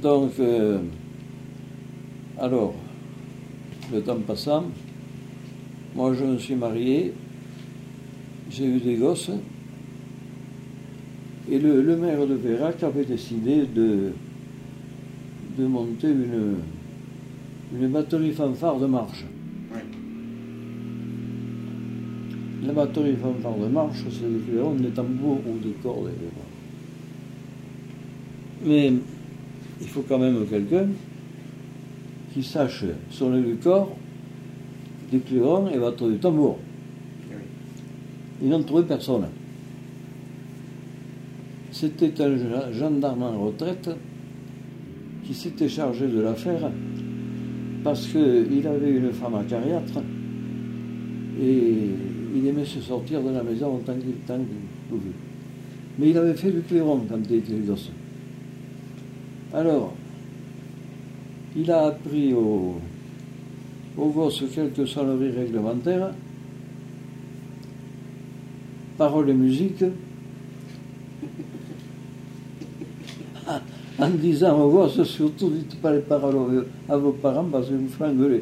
Donc, alors, le temps passant, moi je me suis marié, j'ai eu des gosses, et le maire de Vérac avait décidé de monter une batterie fanfare de marche. Oui. La batterie fanfare de marche, c'est des clairons, des tambours ou des cordes. Mais il faut quand même quelqu'un qui sache sonner du corps, du clairon et battre du tambour. Oui. Ils n'ont trouvé personne. C'était un gendarme en retraite qui s'était chargé de l'affaire parce qu'il avait une femme acariâtre et il aimait se sortir de la maison autant qu'il pouvait. Mais il avait fait du clairon quand il était gosse. Alors, il a appris aux gosses quelques sonneries réglementaires, paroles et musique, en disant aux gosses, surtout dites pas les paroles à vos parents parce qu'ils vous feront engueuler.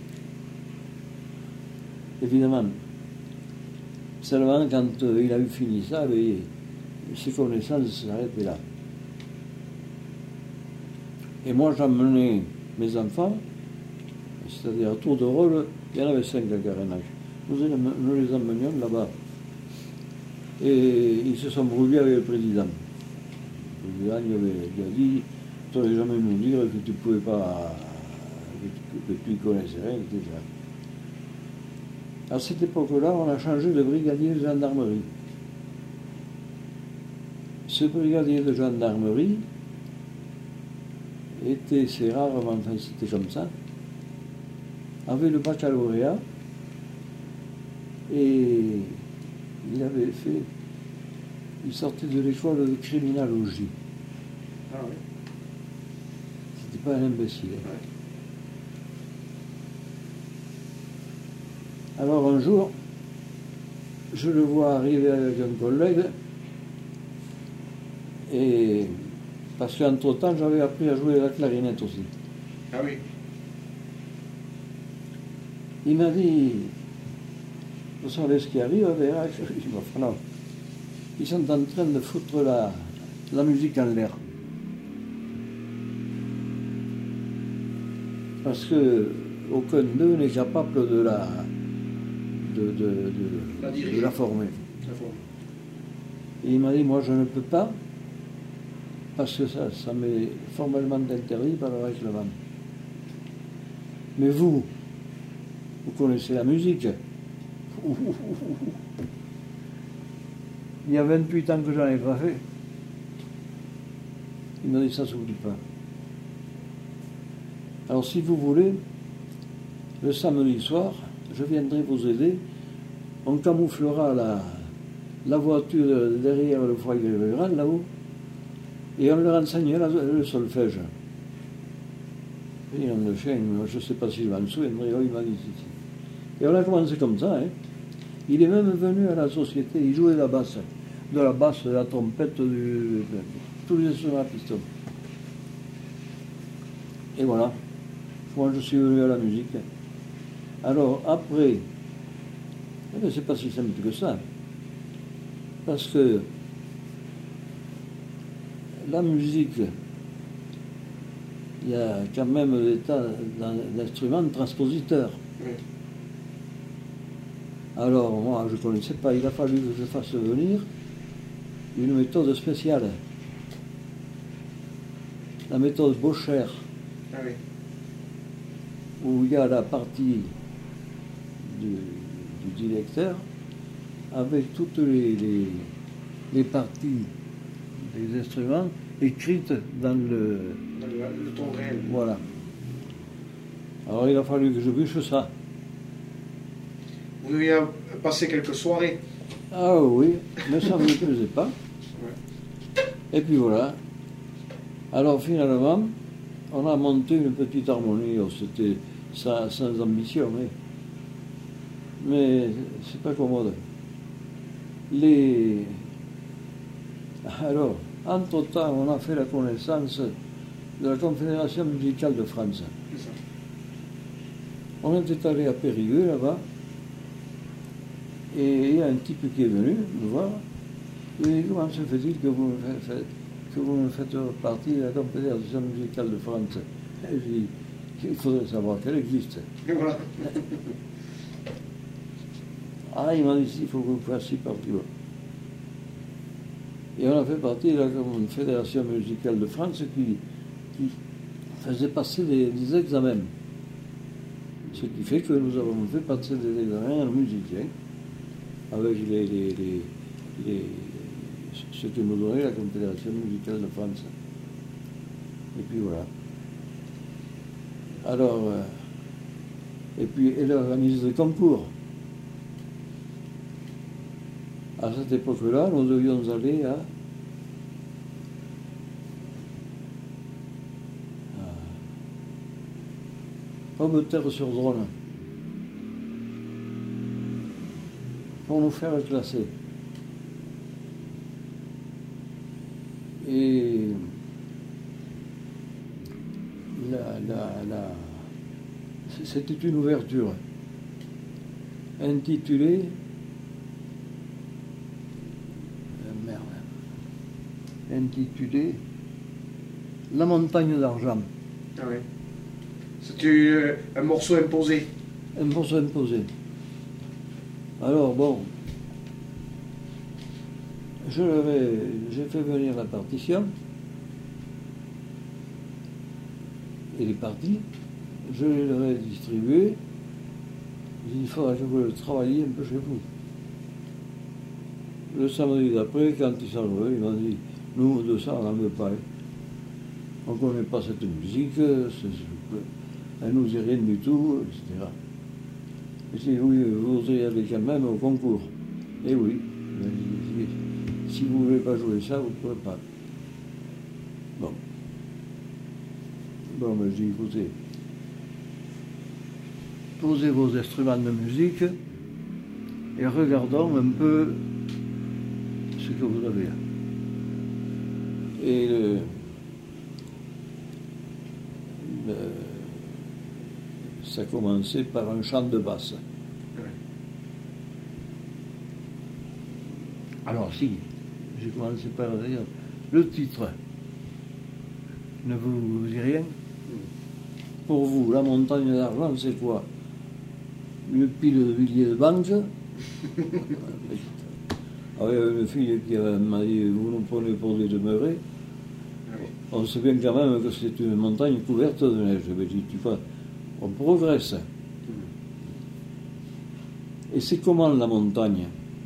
Évidemment. Seulement, quand il a eu fini ça, ses connaissances s'arrêtaient là. Et moi, j'emmenais mes enfants, c'est-à-dire à tour de rôle, il y en avait 5 à carénage. Nous les emmenions là-bas. Et ils se sont brûlés avec le président. Le président lui a dit, tu n'aurais jamais nous dire que tu ne pouvais pas, que tu ne connaissais rien, etc. À cette époque-là, on a changé de brigadier de gendarmerie. Ce brigadier de gendarmerie était, c'est rare, mais enfin c'était comme ça, avait le baccalauréat et il sortait de l'école de criminologie. Ah oui. C'était pas un imbécile. Ouais. Alors un jour, je le vois arriver avec un collègue, et parce qu'entre-temps, j'avais appris à jouer la clarinette aussi. Ah oui. Il m'a dit, vous savez ce qui arrive, Vérac? Je lui ai dit, enfin non. Ils sont en train de foutre la musique en l'air. Parce que aucun d'eux n'est capable de la former. Et il m'a dit, moi je ne peux pas, parce que ça m'est formellement interdit par le règlement. Mais vous connaissez la musique. Il y a 28 ans que j'en ai pas fait. Il m'a dit, ça ne s'oublie pas. Alors si vous voulez, le samedi soir, je viendrai vous aider. On camouflera la voiture derrière le foyer rural, là-haut, et on leur enseignera le solfège. Et on le chien, je ne sais pas s'il m'en souviendrait, il m'a dit ceci. Et on a commencé comme ça. Hein. Il est même venu à la société, il jouait la basse, de la trompette, de tous les instruments à piston. Et voilà, moi je suis venu à la musique. Alors après, c'est pas si simple que ça. Parce que la musique, il y a quand même des tas d'instruments transpositeurs. Oui. Alors moi je ne connaissais pas, il a fallu que je fasse venir une méthode spéciale. La méthode Bocher, Ah oui. où il y a la partie du directeur avec toutes les parties des instruments écrites dans le ton réel. Voilà. Alors il a fallu que je bûche ça. Vous deviez passer quelques soirées. Ah oui, mais ça ne me plaisait pas. Ouais. Et puis voilà. Alors finalement, on a monté une petite harmonie. C'était sans ambition, mais c'est pas commode. Alors, entre-temps, on a fait la connaissance de la Confédération musicale de France. C'est ça. On était allé à Périgueux, là-bas, et il y a un type qui est venu me voir. Il me dit, comment se fait-il que vous ne faites partie de la Confédération musicale de France? Et je dis, il faudrait savoir qu'elle existe. Et voilà. Ah, il m'a dit, il faut que vous fassiez partie. Et on a fait partie de la Confédération musicale de France qui faisait passer des examens. Ce qui fait que nous avons fait passer des examens à nos musiciens avec ce que nous donnait la Confédération musicale de France. Et puis voilà. Alors, et puis elle organise des concours. À cette époque-là, nous devions aller à Pomme-Terre-sur-Dronne pour nous faire classer. Et c'était une ouverture intitulée La montagne d'argent. Ah oui. C'était un morceau imposé. Un morceau imposé. Alors bon, j'ai fait venir la partition. Et les parties, je leur ai distribué. J'ai dit, il faudra que vous le travailliez un peu chez vous. Le samedi d'après, quand ils sont revenus, ils m'ont dit, nous, de ça, on n'en veut pas. Hein. On ne connaît pas cette musique, elle nous dit rien du tout, etc. J'ai dit, oui, vous voudriez aller quand même au concours. Et oui, si vous ne voulez pas jouer ça, vous ne pouvez pas. Bon. Bon, ben, j'ai dit, écoutez, posez vos instruments de musique et regardons un peu ce que vous avez là. Et ça commençait par un chant de basse. Ouais. Alors si, j'ai commencé par dire le titre. Ne vous dit rien? Pour vous, la montagne d'argent, c'est quoi? Une pile de billets de banque. Alors, il y avait une fille qui m'a dit, vous nous prenez pour des demeurés. Oui. On sait bien quand même que c'est une montagne couverte de neige. Je me dis, tu vois, on progresse. Et c'est comment la montagne?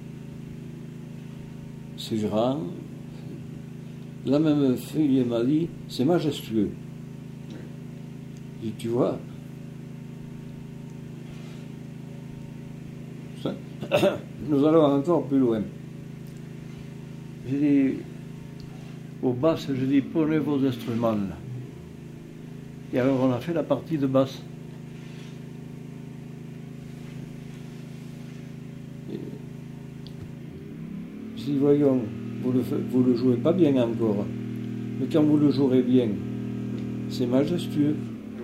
C'est grand. La même fille m'a dit, c'est majestueux. Je dis, tu vois, ça, nous allons encore plus loin. J'ai dit, aux basses, je dis, prenez vos instruments là. Et alors on a fait la partie de basse. Je dis, voyons, vous le jouez pas bien encore. Mais quand vous le jouerez bien, c'est majestueux.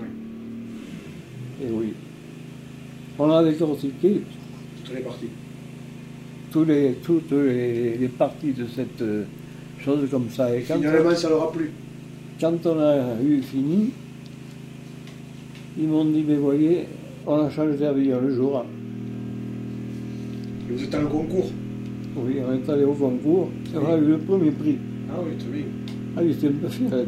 Oui. Et oui. On a décortiqué Toutes les parties. toutes les parties de cette chose comme ça. Et Finalement, ça leur a plu. quand on a eu fini, ils m'ont dit, mais voyez, on a changé d'avion le jour. Et vous êtes dans le concours. Oui, on est allé au concours, et on a eu le premier prix. Ah oui, très bien. Ah, il était un peu fier.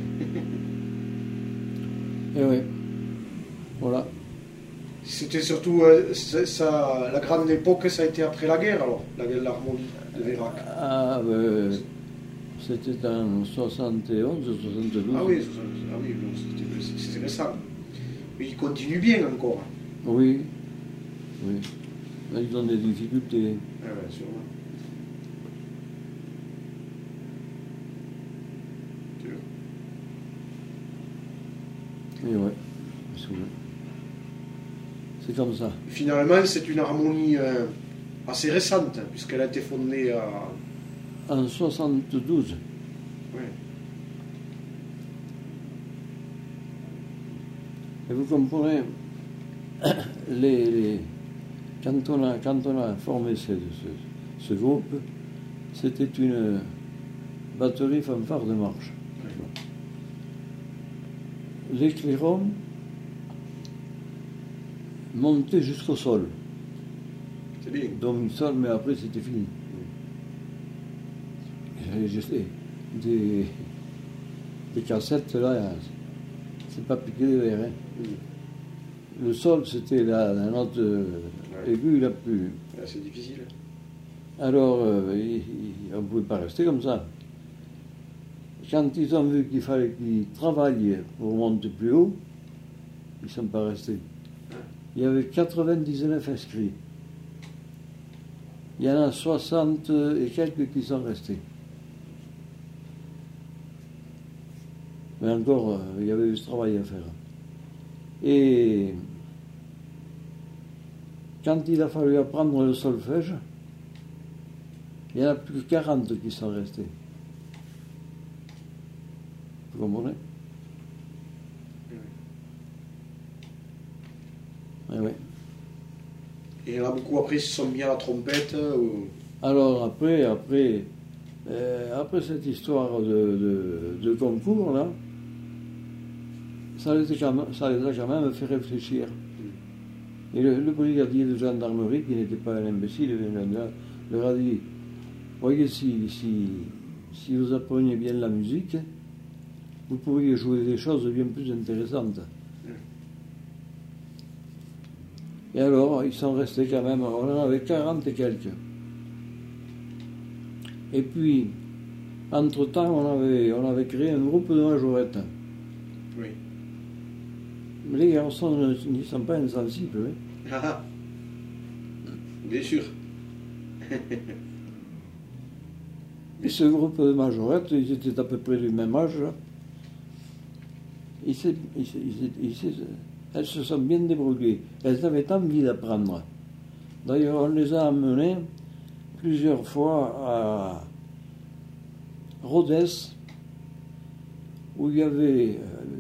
Et oui, voilà. C'était surtout la grande époque, ça a été après la guerre alors, l'harmonie de Vérac. Ah, c'était en 71, 72. Ah oui, bon, c'est récent. Mais il continue bien encore. Oui, oui. Là, ils ont des difficultés. Ah ouais, sûrement. Sûr. Et ouais, c'est comme ça. Finalement, c'est une harmonie assez récente, puisqu'elle a été fondée En 72. Ouais. Et vous comprenez, quand on a formé ce groupe, c'était une batterie fanfare de marche. Les clairons montaient jusqu'au sol. C'est bien. Donc sol, mais après c'était fini. J'ai des cassettes là, c'est pas piqué de verre. Hein. Le sol, c'était la note aiguë la plus. C'est difficile. Alors, on ne pouvait pas rester comme ça. Quand ils ont vu qu'il fallait qu'ils travaillent pour monter plus haut, ils ne sont pas restés. Il y avait 99 inscrits. Il y en a 60 et quelques qui sont restés. Mais encore, il y avait du travail à faire. Et quand il a fallu apprendre le solfège, il n'y en a plus que 40 qui sont restés. Vous comprenez? Oui. Oui. Et il y en a beaucoup après qui se sont mis à la trompette ou... Alors après cette histoire de concours, là, ça les a quand même fait réfléchir. Et le brigadier de gendarmerie, qui n'était pas un imbécile, leur a dit, voyez, si vous appreniez bien la musique, vous pourriez jouer des choses bien plus intéressantes. Et alors, ils sont restés quand même, on en avait 40 et quelques. Et puis, entre-temps, on avait créé un groupe de majorettes. Oui. Les garçons n'y sont pas insensibles. Hein. Ah, bien sûr. Et ce groupe de majorettes, ils étaient à peu près du même âge. Elles se sont bien débrouillées. Elles avaient envie d'apprendre. D'ailleurs, on les a amenées plusieurs fois à Rodez, où il y avait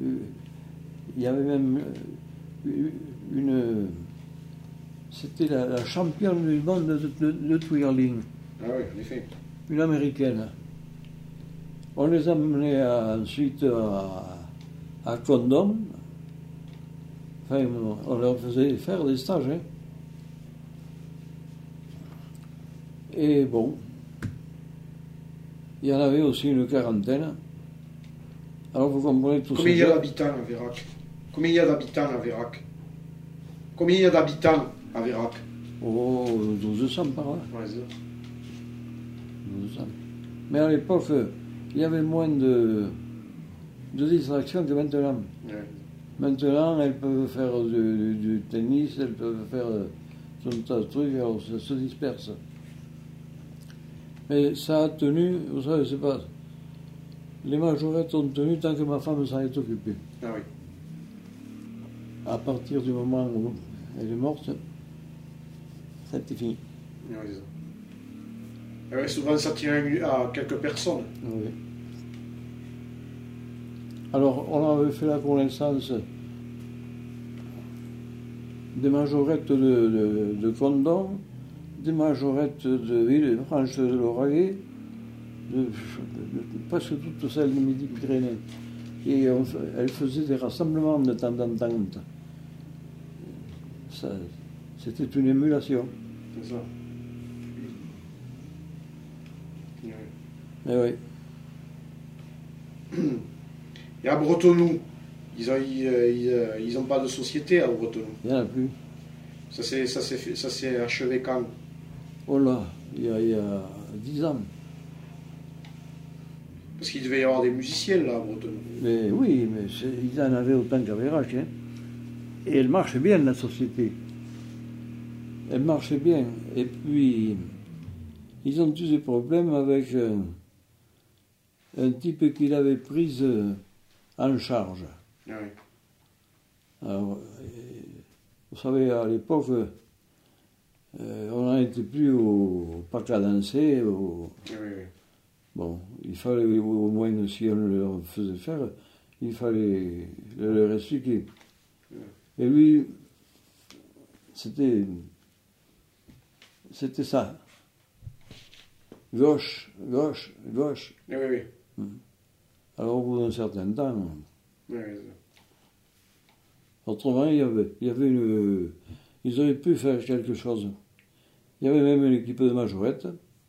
même une... C'était la championne du monde de twirling. Ah oui, en effet. Une américaine. On les a amenés ensuite à Condom. Enfin, on leur faisait faire des stages. Hein. Et bon, il y en avait aussi une quarantaine. Alors vous comprenez tout ça. Combien il y a d'habitants à Vérac? Combien il y a d'habitants à Vérac? Combien il y a d'habitants à Vérac? Oh, 1200 par là. Ouais, c'est ça. 1200. Mais à l'époque, il y avait moins de distractions que maintenant. Ouais. Maintenant, elles peuvent faire du tennis, elles peuvent faire tout un tas de trucs, alors ça se disperse. Mais ça a tenu, vous savez, c'est pas... Les majorettes ont tenu tant que ma femme s'en est occupée. Ah oui. À partir du moment où elle est morte, ça a été fini. Ouais, c'est ça. Ah ouais, souvent, ça tient à quelques personnes. Oui. Alors, on avait fait la connaissance des majorettes de Condom, des majorettes de Villefranche de Lauragais, de presque toutes celles de Midi-Pyrénées. Et elles faisaient des rassemblements de temps en temps. C'était une émulation. C'est ça. Mais oui. Et à Bretenoux, ils ont pas de société à Bretenoux. Il n'y en a plus. Ça s'est achevé quand? Oh là, il y a 10 ans. Parce qu'il devait y avoir des musiciens là à Bretenoux. Mais oui, mais ils en avaient autant qu'à Vérac. Hein. Et elle marche bien, la société. Elle marche bien. Et puis, ils ont eu des problèmes avec un type qui l'avait prise en charge. Ah oui. Alors, vous savez, à l'époque, on n'en était plus au parc à danser. Oui, oui. Bon, il fallait au moins, si on le faisait faire, il fallait leur expliquer. Et lui, c'était ça. Gauche, gauche, gauche. Oui, oui. Alors au bout d'un certain temps, Oui, oui. autrement, il y avait ils auraient pu faire quelque chose. Il y avait même une équipe de majorette.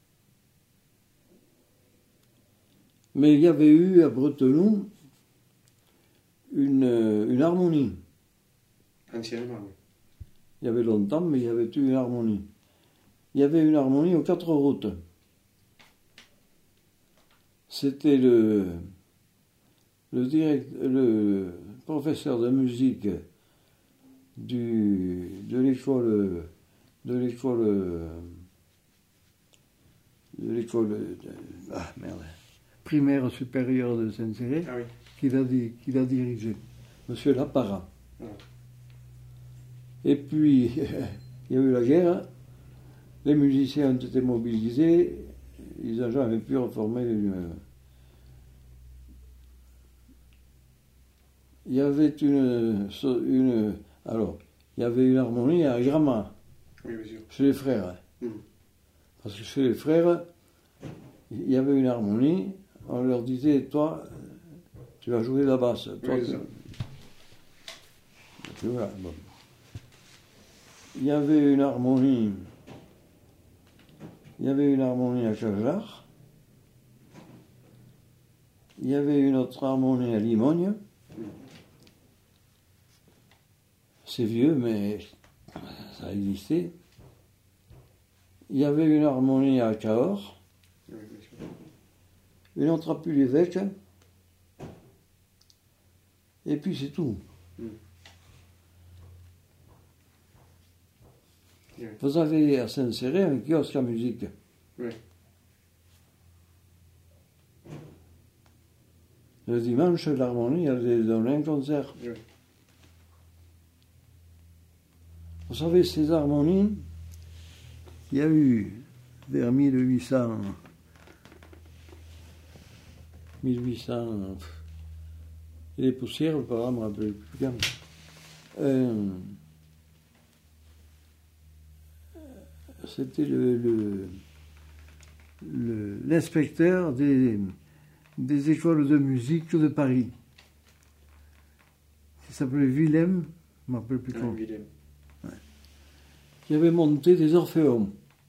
Mais il y avait eu à Bretenoux une harmonie. Anciennement, oui. Il y avait longtemps, mais il y avait eu une harmonie. Il y avait une harmonie aux 4 routes. C'était le professeur de musique de l'école primaire supérieure de Saint-Céré, Ah oui. qu'il a dirigé, Monsieur Lapara. Ah. Et puis, il y a eu la guerre, les musiciens ont été mobilisés, ils n'ont jamais pu reformer il y avait alors, il y avait une harmonie à Gramma, Oui, bien sûr. chez les frères. Parce que chez les frères, il y avait une harmonie, on leur disait, toi, tu vas jouer la basse. Toi, Oui, tu vois, bon. Il y avait une harmonie à Cajar. Il y avait une autre harmonie à Limogne. C'est vieux, mais ça existait. Il y avait une harmonie à Cahors. Oui, bien sûr. Une autre à Puy-l'Évêque. Et puis c'est tout. Oui. Vous avez à Saint-Céré un kiosque à musique. Oui. Le dimanche, l'harmonie allait donner un concert. Oui. Vous savez, ces harmonies, il y a eu vers 1800, et les poussières, par exemple, je ne me rappelle plus quand. C'était l'inspecteur des écoles de musique de Paris. Il s'appelait Willem, je ne me rappelle plus comment. Willem. Qui avait monté des orphéons.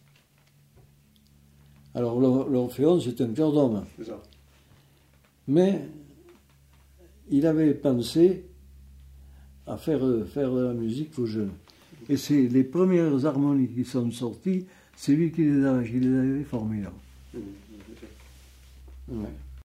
Alors l'orphéon, c'est un cœur d'homme. C'est ça. Mais il avait pensé à faire de la musique aux jeunes. Et c'est les premières harmonies qui sont sorties, c'est lui qui les avait formées là. Okay. Ouais.